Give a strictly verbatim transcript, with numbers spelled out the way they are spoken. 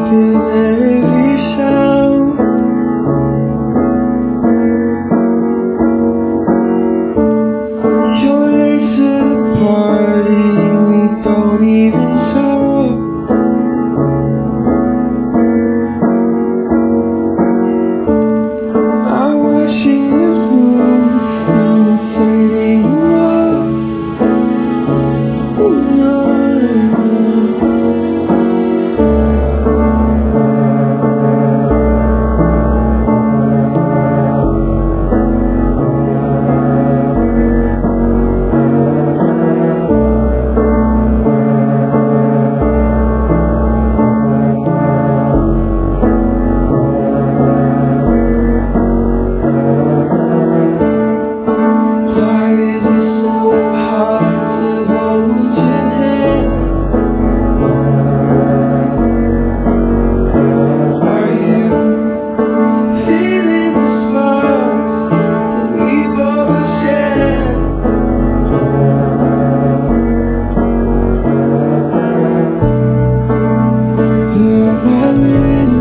feel every sound. You're late to the party, we don't even talk. I'm watching you move, I'm fading off. Why is it so hard to hold your hand? Are you feeling the sparks that we both share? You're my